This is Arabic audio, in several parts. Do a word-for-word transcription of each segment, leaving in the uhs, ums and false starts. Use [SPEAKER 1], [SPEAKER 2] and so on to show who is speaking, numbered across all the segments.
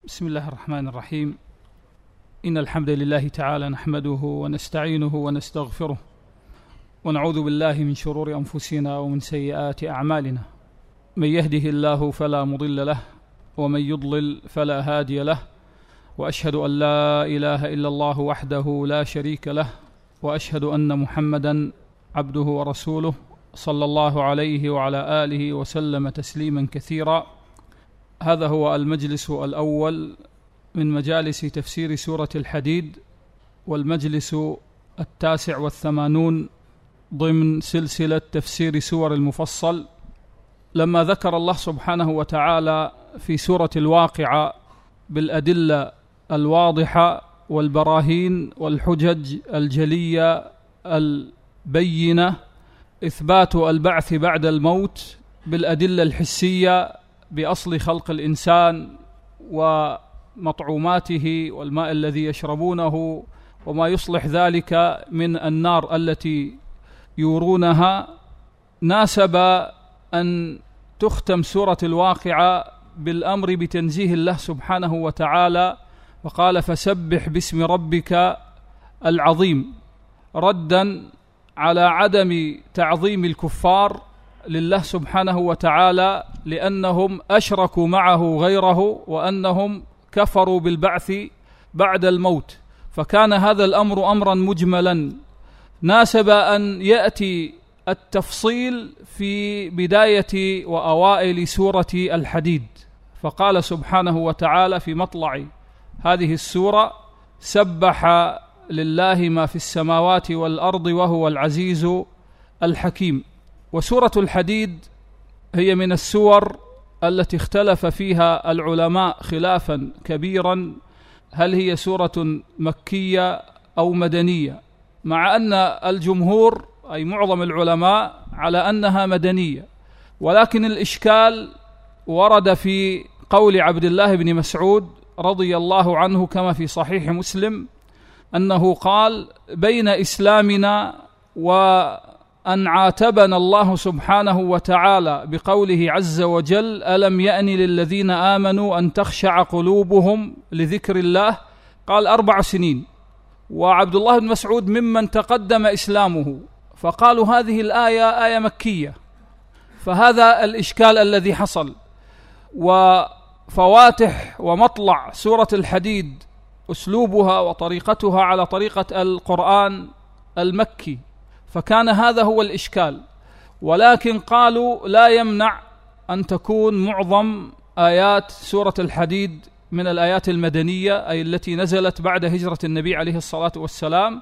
[SPEAKER 1] بسم الله الرحمن الرحيم. إن الحمد لله تعالى نحمده ونستعينه ونستغفره ونعوذ بالله من شرور أنفسنا ومن سيئات أعمالنا. من يهده الله فلا مضل له ومن يضلل فلا هادي له، وأشهد أن لا إله إلا الله وحده لا شريك له، وأشهد أن محمدًا عبده ورسوله صلى الله عليه وعلى آله وسلم تسليما كثيرا. هذا هو المجلس الأول من مجالس تفسير سورة الحديد، والمجلس التاسع والثمانون ضمن سلسلة تفسير سور المفصل. لما ذكر الله سبحانه وتعالى في سورة الواقعة بالأدلة الواضحة والبراهين والحجج الجلية البينة إثبات البعث بعد الموت بالأدلة الحسية بأصل خلق الإنسان ومطعوماته والماء الذي يشربونه وما يصلح ذلك من النار التي يورونها، ناسب أن تختم سورة الواقعة بالأمر بتنزيه الله سبحانه وتعالى، وقال فسبح باسم ربك العظيم، ردا على عدم تعظيم الكفار لله سبحانه وتعالى لأنهم أشركوا معه غيره وأنهم كفروا بالبعث بعد الموت، فكان هذا الأمر أمرا مجملا ناسب أن يأتي التفصيل في بداية وأوائل سورة الحديد. فقال سبحانه وتعالى في مطلع هذه السورة: سبح لله ما في السماوات والأرض وهو العزيز الحكيم. وسورة الحديد هي من السور التي اختلف فيها العلماء خلافا كبيرا، هل هي سورة مكية أو مدنية، مع أن الجمهور أي معظم العلماء على أنها مدنية، ولكن الإشكال ورد في قول عبد الله بن مسعود رضي الله عنه كما في صحيح مسلم أنه قال: بين إسلامنا وأن عاتبنا الله سبحانه وتعالى بقوله عز وجل ألم يأن للذين آمنوا أن تخشع قلوبهم لذكر الله، قال أربع سنين، وعبد الله بن مسعود ممن تقدم إسلامه، فقالوا هذه الآية آية مكية، فهذا الإشكال الذي حصل. وفواتح ومطلع سورة الحديد أسلوبها وطريقتها على طريقة القرآن المكي، فكان هذا هو الإشكال. ولكن قالوا لا يمنع أن تكون معظم آيات سورة الحديد من الآيات المدنية، أي التي نزلت بعد هجرة النبي عليه الصلاة والسلام،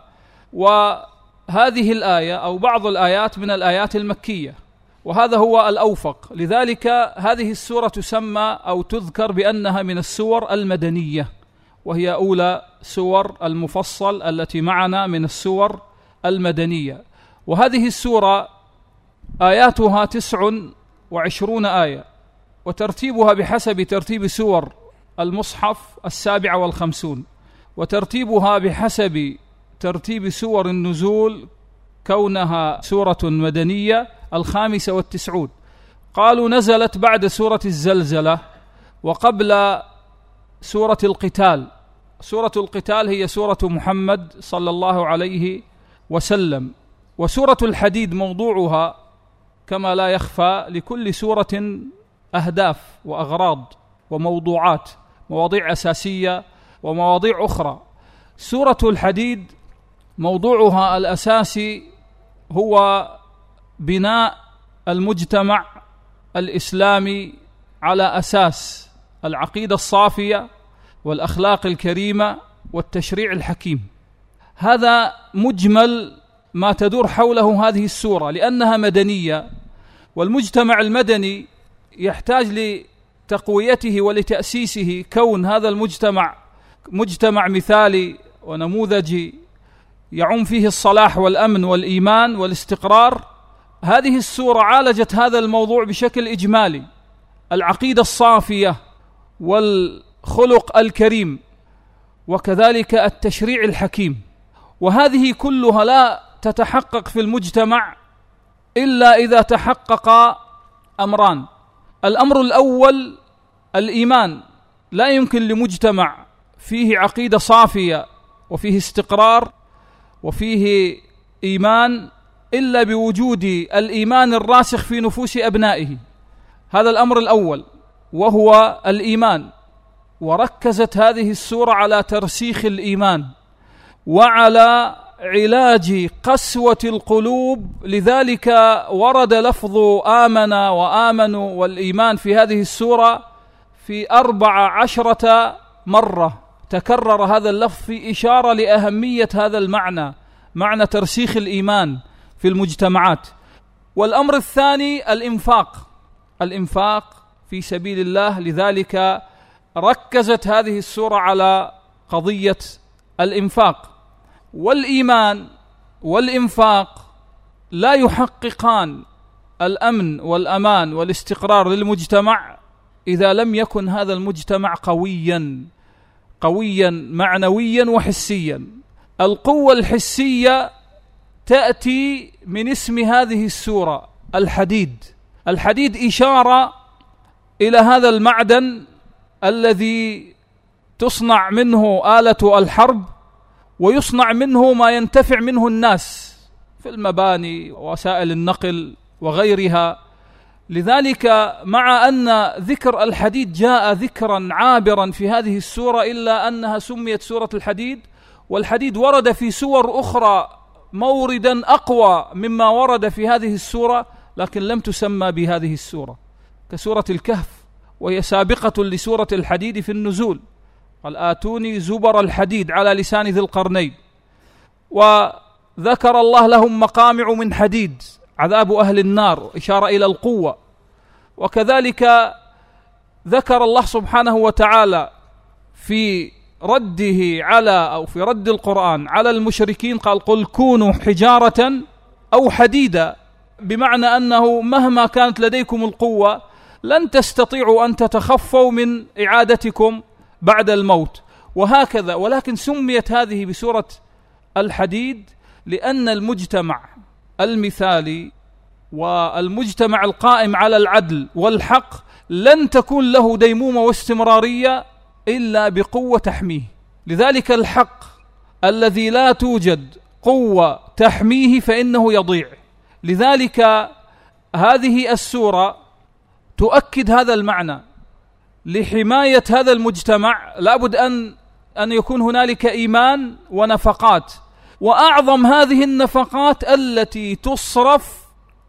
[SPEAKER 1] وهذه الآية أو بعض الآيات من الآيات المكية، وهذا هو الأوفق. لذلك هذه السورة تسمى أو تذكر بأنها من السور المدنية، وهي أولى سور المفصل التي معنا من السور المدنية. وهذه السورة آياتها تسع وعشرون آية، وترتيبها بحسب ترتيب سور المصحف السابعة والخمسون، وترتيبها بحسب ترتيب سور النزول كونها سورة مدنية الخامسة والتسعون. قالوا نزلت بعد سورة الزلزلة وقبل سورة القتال. سورة القتال هي سورة محمد صلى الله عليه وسلم. وسورة الحديد موضوعها كما لا يخفى لكل سورة أهداف وأغراض وموضوعات، مواضيع أساسية ومواضيع أخرى. سورة الحديد موضوعها الأساسي هو بناء المجتمع الإسلامي على أساس العقيدة الصافية والأخلاق الكريمة والتشريع الحكيم. هذا مجمل ما تدور حوله هذه السورة، لأنها مدنية، والمجتمع المدني يحتاج لتقويته ولتأسيسه كون هذا المجتمع مجتمع مثالي ونموذجي يعم فيه الصلاح والأمن والإيمان والاستقرار. هذه السورة عالجت هذا الموضوع بشكل إجمالي، العقيدة الصافية والخلق الكريم وكذلك التشريع الحكيم. وهذه كلها لا تتحقق في المجتمع إلا إذا تحقق أمران: الأمر الأول الإيمان لا يمكن لمجتمع فيه عقيدة صافية وفيه استقرار وفيه إيمان إلا بوجود الإيمان الراسخ في نفوس أبنائه. هذا الأمر الأول وهو الإيمان، وركزت هذه السورة على ترسيخ الإيمان وعلى علاج قسوة القلوب. لذلك ورد لفظ آمن وآمنوا والإيمان في هذه السورة في أربع عشرة مرة، تكرر هذا اللفظ في إشارة لأهمية هذا المعنى، معنى ترسيخ الإيمان في المجتمعات. والأمر الثاني الإنفاق، الإنفاق في سبيل الله. لذلك ركزت هذه السورة على قضية الإنفاق. والإيمان والإنفاق لا يحققان الأمن والأمان والاستقرار للمجتمع إذا لم يكن هذا المجتمع قويا قويا معنويا وحسيا. القوة الحسية تأتي من اسم هذه السورة الحديد. الحديد إشارة إلى هذا المعدن الذي تصنع منه آلة الحرب ويصنع منه ما ينتفع منه الناس في المباني ووسائل النقل وغيرها. لذلك مع أن ذكر الحديد جاء ذكرا عابرا في هذه السورة إلا أنها سميت سورة الحديد، والحديد ورد في سور أخرى موردا أقوى مما ورد في هذه السورة، لكن لم تسمى بهذه السورة، كسورة الكهف وهي سابقة لسورة الحديد في النزول. قال آتوني زبر الحديد على لسان ذي القرنين. وذكر الله لهم مقامع من حديد عذاب أهل النار، إشارة إلى القوة. وكذلك ذكر الله سبحانه وتعالى في رده على أو في رد القرآن على المشركين قال قل كونوا حجارة أو حديدا، بمعنى أنه مهما كانت لديكم القوة لن تستطيعوا أن تتخفوا من إعادتكم بعد الموت. وهكذا، ولكن سميت هذه بسورة الحديد لأن المجتمع المثالي والمجتمع القائم على العدل والحق لن تكون له ديمومة واستمرارية إلا بقوة تحميه. لذلك الحق الذي لا توجد قوة تحميه فإنه يضيع. لذلك هذه السورة تؤكد هذا المعنى. لحماية هذا المجتمع لابد أن أن يكون هنالك إيمان ونفقات، وأعظم هذه النفقات التي تصرف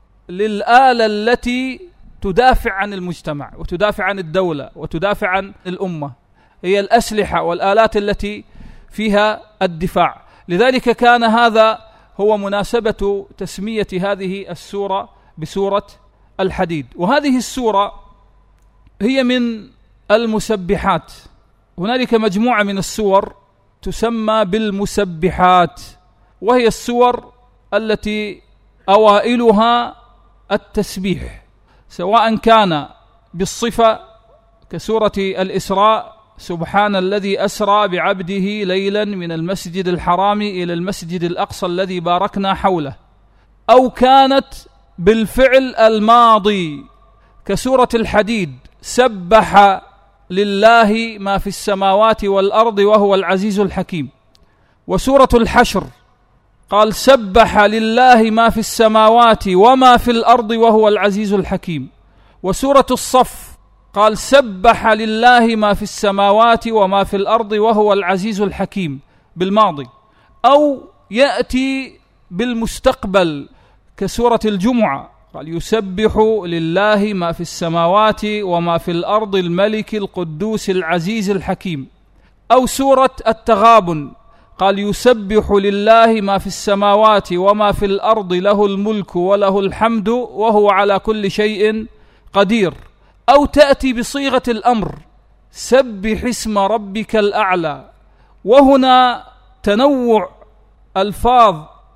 [SPEAKER 1] للآلة التي تدافع عن المجتمع وتدافع عن الدولة وتدافع عن الأمة، هي الأسلحة والآلات التي فيها الدفاع. لذلك كان هذا هو مناسبة تسمية هذه السورة بسورة الحديد. وهذه السورة هي من المسبحات. هنالك مجموعة من السور تسمى بالمسبحات، وهي السور التي أوائلها التسبيح، سواء كان بالصفة كسورة الإسراء سبحان الذي أسرى بعبده ليلا من المسجد الحرام إلى المسجد الأقصى الذي باركنا حوله، أو كانت بالفعل الماضي كسورة الحديد سبح لله ما في السماوات والأرض وهو العزيز الحكيم. وسورة الحشر قال سبح لله ما في السماوات وما في الأرض وهو العزيز الحكيم. وسورة الصف قال سبح لله ما في السماوات وما في الأرض وهو العزيز الحكيم بالماضي. أو يأتي بالمستقبل كسورة الجمعة قال يسبح لله ما في السماوات وما في الأرض الملك القدوس العزيز الحكيم. أو سورة التغابن قال يسبح لله ما في السماوات وما في الأرض له الملك وله الحمد وهو على كل شيء قدير. أو تأتي بصيغة الأمر سبح اسم ربك الأعلى. وهنا تنوع ألفاظ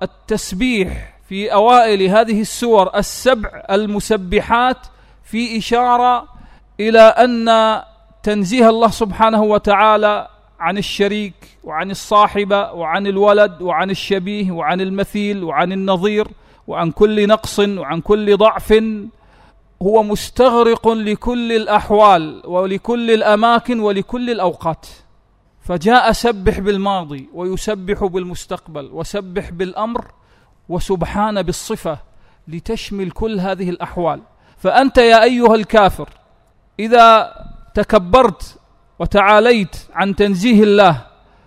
[SPEAKER 1] التسبيح في أوائل هذه السور السبع المسبحات في إشارة إلى أن تنزيه الله سبحانه وتعالى عن الشريك وعن الصاحبة وعن الولد وعن الشبيه وعن المثيل وعن النظير وعن كل نقص وعن كل ضعف هو مستغرق لكل الأحوال ولكل الأماكن ولكل الأوقات. فجاء سبح بالماضي ويسبح بالمستقبل وسبح بالأمر وسبحان بالصفة لتشمل كل هذه الأحوال. فأنت يا أيها الكافر إذا تكبرت وتعاليت عن تنزيه الله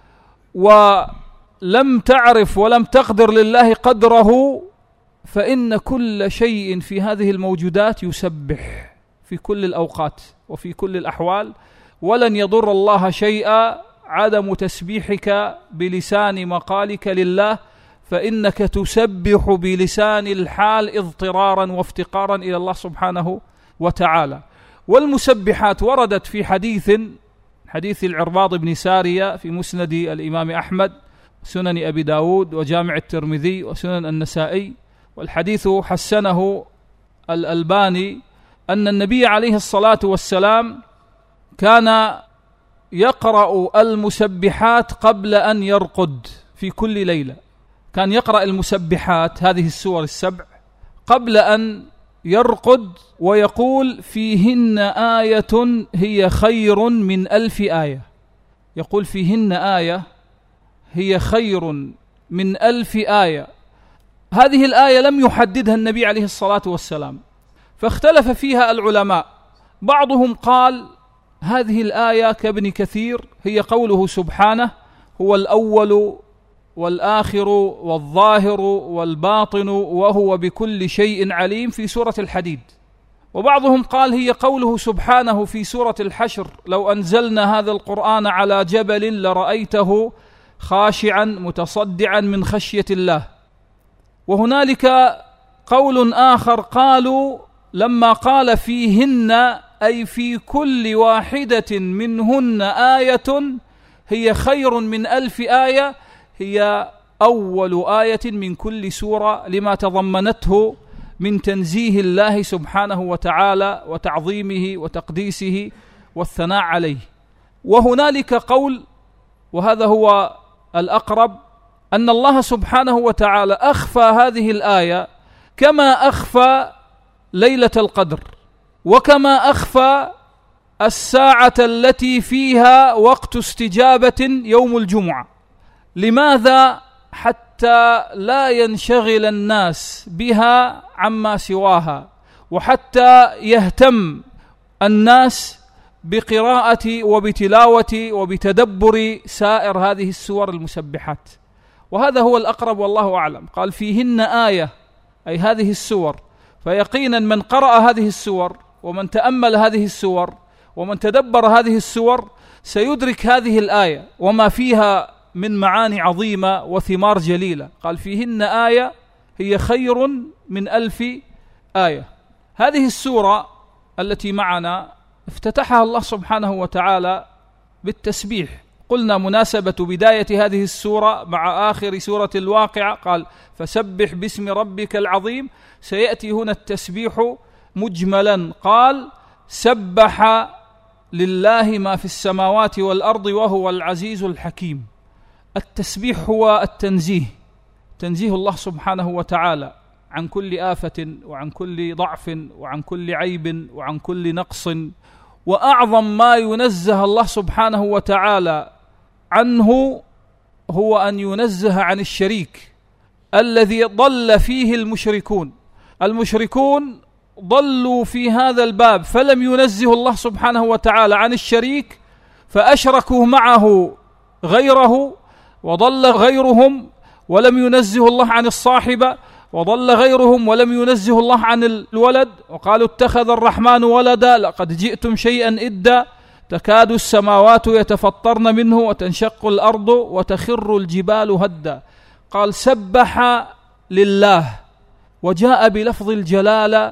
[SPEAKER 1] ولم تعرف ولم تقدر لله قدره، فإن كل شيء في هذه الموجودات يسبح في كل الأوقات وفي كل الأحوال، ولن يضر الله شيئا عدم تسبيحك بلسان مقالك لله، فإنك تسبح بلسان الحال اضطرارا وافتقارا إلى الله سبحانه وتعالى. والمسبحات وردت في حديث حديث العرباض بن سارية في مسند الإمام أحمد، سنن أبي داود وجامع الترمذي وسنن النسائي، والحديث حسنه الألباني، أن النبي عليه الصلاة والسلام كان يقرأ المسبحات قبل أن يرقد في كل ليلة. كان يقرأ المسبحات هذه السور السبع قبل أن يرقد، ويقول فيهن آية هي خير من ألف آية. يقول فيهن آية هي خير من ألف آية. هذه الآية لم يحددها النبي عليه الصلاة والسلام، فاختلف فيها العلماء. بعضهم قال هذه الآية كابن كثير هي قوله سبحانه هو الأول والآخر والظاهر والباطن وهو بكل شيء عليم في سورة الحديد. وبعضهم قال هي قوله سبحانه في سورة الحشر لو أنزلنا هذا القرآن على جبل لرأيته خاشعا متصدعا من خشية الله. وهنالك قول آخر قالوا لما قال فيهن أي في كل واحدة منهن آية هي خير من ألف آية، هي أول آية من كل سورة لما تضمنته من تنزيه الله سبحانه وتعالى وتعظيمه وتقديسه والثناء عليه. وهنالك قول وهذا هو الأقرب أن الله سبحانه وتعالى أخفى هذه الآية كما أخفى ليلة القدر وكما أخفى الساعة التي فيها وقت استجابة يوم الجمعة. لماذا؟ حتى لا ينشغل الناس بها عما سواها، وحتى يهتم الناس بقراءة وبتلاوة وبتدبر سائر هذه السور المسبحات. وهذا هو الأقرب والله أعلم. قال فيهن آية أي هذه السور، فيقينا من قرأ هذه السور ومن تأمل هذه السور ومن تدبر هذه السور سيدرك هذه الآية وما فيها من معاني عظيمة وثمار جليلة. قال فيهن آية هي خير من ألف آية. هذه السورة التي معنا افتتحها الله سبحانه وتعالى بالتسبيح. قلنا مناسبة بداية هذه السورة مع آخر سورة الواقعة، قال فسبح باسم ربك العظيم. سيأتي هنا التسبيح مجملا، قال سبح لله ما في السماوات والأرض وهو العزيز الحكيم. التسبيح هو التنزيه، تنزيه الله سبحانه وتعالى عن كل آفة وعن كل ضعف وعن كل عيب وعن كل نقص. وأعظم ما ينزه الله سبحانه وتعالى عنه هو أن ينزه عن الشريك الذي ضل فيه المشركون. المشركون ضلوا في هذا الباب فلم ينزه الله سبحانه وتعالى عن الشريك، فأشركوا معه غيره وضل غيرهم، ولم ينزه الله عن الصاحبة وضل غيرهم، ولم ينزه الله عن الولد، وقالوا اتخذ الرحمن ولدا لقد جئتم شيئا إدا تكاد السماوات يتفطرن منه وتنشق الأرض وتخر الجبال هدا. قال سبح لله، وجاء بلفظ الجلالة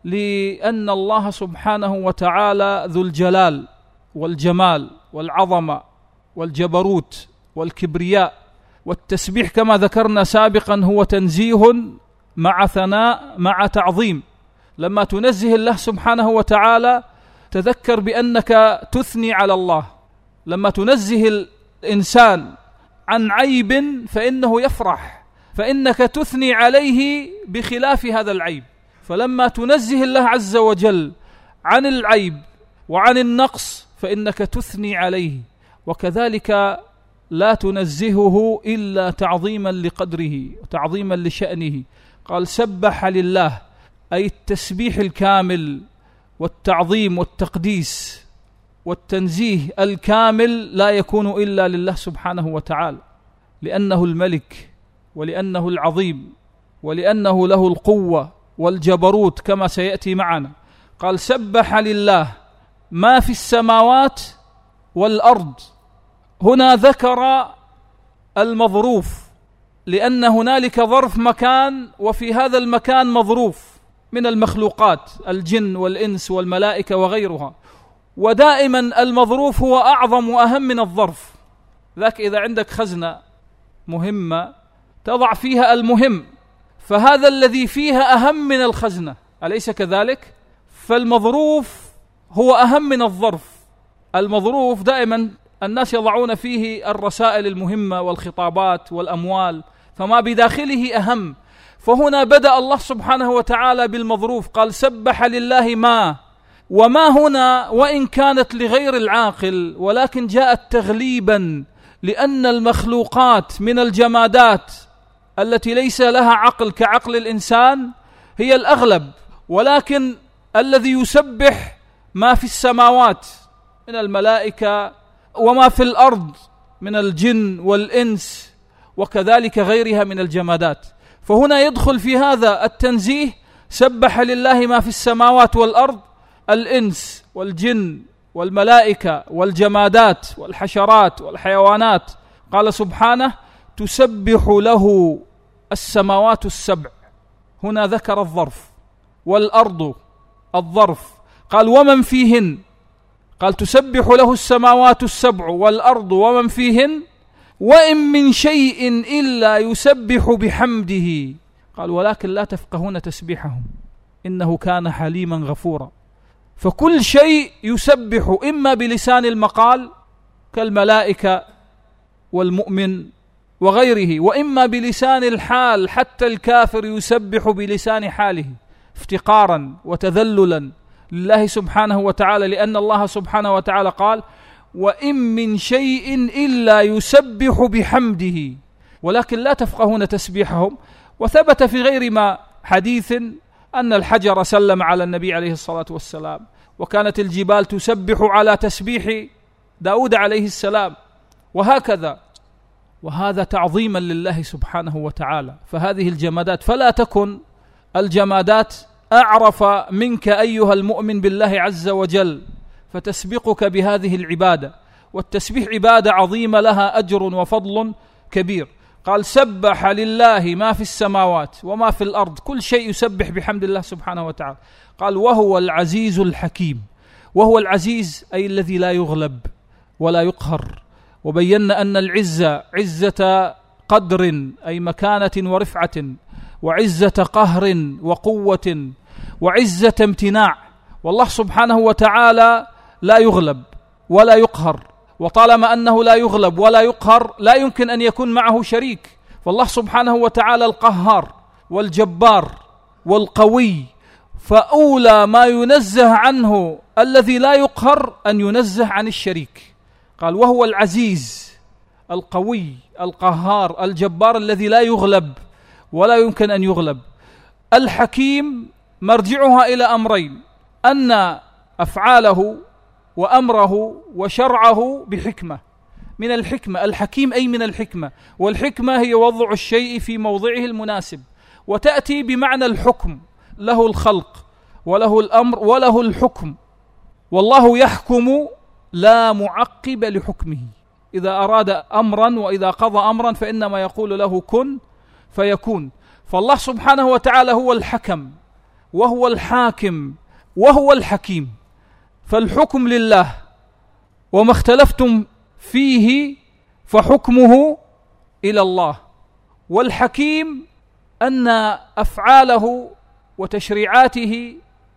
[SPEAKER 1] لأن الله سبحانه وتعالى ذو الجلال والجمال والعظمة والجبروت والكبرياء. والتسبيح كما ذكرنا سابقا هو تنزيه مع ثناء مع تعظيم. لما تنزه الله سبحانه وتعالى تذكر بأنك تثني على الله. لما تنزه الإنسان عن عيب فإنه يفرح، فإنك تثني عليه بخلاف هذا العيب. فلما تنزه الله عز وجل عن العيب وعن النقص فإنك تثني عليه، وكذلك لا تنزهه إلا تعظيما لقدره وتعظيما لشأنه. قال سبح لله، أي التسبيح الكامل والتعظيم والتقديس والتنزيه الكامل لا يكون إلا لله سبحانه وتعالى، لأنه الملك ولأنه العظيم ولأنه له القوة والجبروت كما سيأتي معنا. قال سبح لله ما في السماوات والأرض. هنا ذكر المظروف لأن هنالك ظرف مكان، وفي هذا المكان مظروف من المخلوقات الجن والإنس والملائكة وغيرها، ودائما المظروف هو أعظم وأهم من الظرف. ذاك إذا عندك خزنة مهمة تضع فيها المهم، فهذا الذي فيها أهم من الخزنة، أليس كذلك؟ فالمظروف هو أهم من الظرف. المظروف دائما الناس يضعون فيه الرسائل المهمة والخطابات والأموال، فما بداخله أهم. فهنا بدأ الله سبحانه وتعالى بالمظروف، قال سبح لله ما، وما هنا وإن كانت لغير العاقل ولكن جاءت تغليبا، لأن المخلوقات من الجمادات التي ليس لها عقل كعقل الإنسان هي الأغلب، ولكن الذي يسبح ما في السماوات من الملائكة وما في الأرض من الجن والإنس وكذلك غيرها من الجمادات. فهنا يدخل في هذا التنزيه سبح لله ما في السماوات والأرض، الإنس والجن والملائكة والجمادات والحشرات والحيوانات. قال سبحانه تسبح له السماوات السبع، هنا ذكر الظرف، والأرض الظرف، قال ومن فيهن، قال تسبح له السماوات السبع والأرض ومن فيهن وإن من شيء إلا يسبح بحمده، قال ولكن لا تفقهون تسبيحهم إنه كان حليما غفورا. فكل شيء يسبح إما بلسان المقال كالملائكة والمؤمن وغيره، وإما بلسان الحال، حتى الكافر يسبح بلسان حاله افتقارا وتذللا لله سبحانه وتعالى، لأن الله سبحانه وتعالى قال وإن من شيء إلا يسبح بحمده ولكن لا تفقهون تسبيحهم. وثبت في غير ما حديث أن الحجر سلم على النبي عليه الصلاة والسلام، وكانت الجبال تسبح على تسبيح داود عليه السلام، وهكذا. وهذا تعظيما لله سبحانه وتعالى. فهذه الجمادات فلا تكن الجمادات أعرف منك أيها المؤمن بالله عز وجل فتسبقك بهذه العبادة، والتسبيح عبادة عظيمة لها أجر وفضل كبير. قال سبح لله ما في السماوات وما في الأرض، كل شيء يسبح بحمد الله سبحانه وتعالى. قال وهو العزيز الحكيم، وهو العزيز أي الذي لا يغلب ولا يقهر. وبينا أن العزة عزة قدر أي مكانة ورفعة، وعزة قهر وقوة، وعزة امتناع. والله سبحانه وتعالى لا يغلب ولا يقهر، وطالما أنه لا يغلب ولا يقهر لا يمكن أن يكون معه شريك. فالله سبحانه وتعالى القهار والجبار والقوي، فأولى ما ينزه عنه الذي لا يقهر أن ينزه عن الشريك. قال وهو العزيز القوي القهار الجبار الذي لا يغلب ولا يمكن أن يغلب. الحكيم مرجعها إلى أمرين، أن أفعاله وأمره وشرعه بحكمة، من الحكمة. الحكيم أي من الحكمة، والحكمة هي وضع الشيء في موضعه المناسب، وتأتي بمعنى الحكم، له الخلق وله الأمر وله الحكم. والله يحكم لا معقب لحكمه، إذا أراد أمرا وإذا قضى أمرا فإنما يقول له كن فيكون. فالله سبحانه وتعالى هو الحكم وهو الحاكم وهو الحكيم. فالحكم لله، وما اختلفتم فيه فحكمه إلى الله. والحكيم أن أفعاله وتشريعاته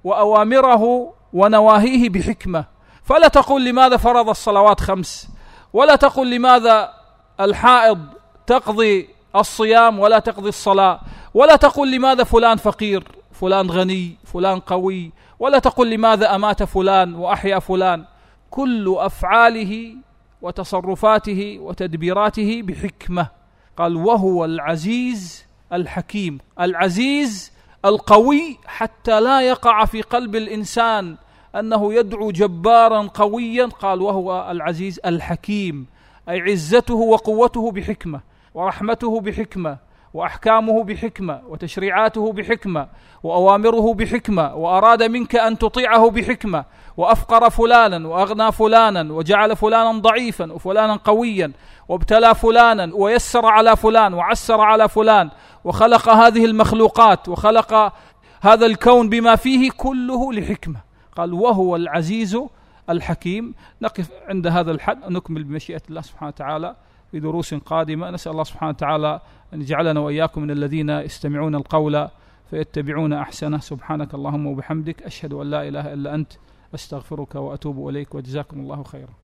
[SPEAKER 1] وأوامره ونواهيه بحكمة. فلا تقول لماذا فرض الصلوات خمس، ولا تقول لماذا الحائض تقضي الصيام ولا تقضي الصلاة، ولا تقول لماذا فلان فقير فلان غني، فلان قوي، ولا تقل لماذا أمات فلان وأحيا فلان. كل أفعاله وتصرفاته وتدبيراته بحكمة. قال وهو العزيز الحكيم. العزيز القوي حتى لا يقع في قلب الإنسان أنه يدعو جبارا قويا. قال وهو العزيز الحكيم، أي عزته وقوته بحكمة، ورحمته بحكمة، وأحكامه بحكمة، وتشريعاته بحكمة، وأوامره بحكمة، وأراد منك أن تطيعه بحكمة، وأفقر فلانا وأغنى فلانا، وجعل فلانا ضعيفا وفلانا قويا، وابتلى فلانا ويسر على فلان وعسر على فلان، وخلق هذه المخلوقات وخلق هذا الكون بما فيه كله لحكمة. قال وهو العزيز الحكيم. نقف عند هذا الحد، نكمل بمشيئة الله سبحانه وتعالى في دروس قادمة. نسأل الله سبحانه وتعالى أن يجعلنا وإياكم من الذين يستمعون القول فيتبعون أحسنه. سبحانك اللهم وبحمدك، أشهد أن لا إله إلا أنت، أستغفرك وأتوب إليك، وجزاكم الله خيرا.